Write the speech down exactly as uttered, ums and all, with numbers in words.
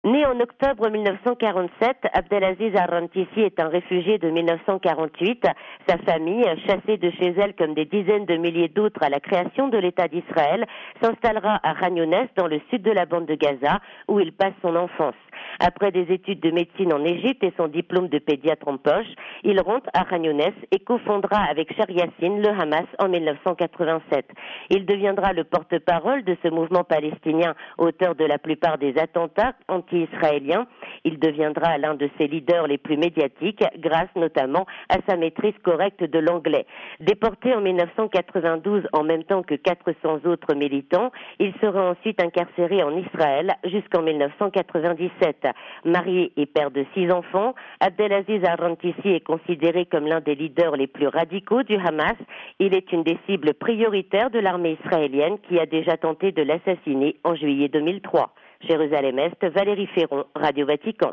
Né en octobre mille neuf cent quarante-sept, Abdelaziz Al-Rantisi est un réfugié de mille neuf cent quarante-huit. Sa famille, chassée de chez elle comme des dizaines de milliers d'autres à la création de l'État d'Israël, s'installera à Khan Younes, dans le sud de la bande de Gaza, où il passe son enfance. Après des études de médecine en Égypte et son diplôme de pédiatre en poche, il rentre à Khan Younes et cofondera avec Cher Yassine le Hamas en mille neuf cent quatre-vingt-sept. Il deviendra le porte-parole de ce mouvement palestinien, auteur de la plupart des attentats anti-israéliens. Il deviendra l'un de ses leaders les plus médiatiques, grâce notamment à sa maîtrise correcte de l'anglais. Déporté en mille neuf cent quatre-vingt-douze en même temps que quatre cents autres militants, il sera ensuite incarcéré en Israël jusqu'en mille neuf cent quatre-vingt-dix-sept. Marié et père de six enfants, Abdelaziz Al-Rantisi est considéré comme l'un des leaders les plus radicaux du Hamas. Il est une des cibles prioritaires de l'armée israélienne qui a déjà tenté de l'assassiner en juillet deux mille trois. Jérusalem-Est, Valérie Ferron, Radio Vatican.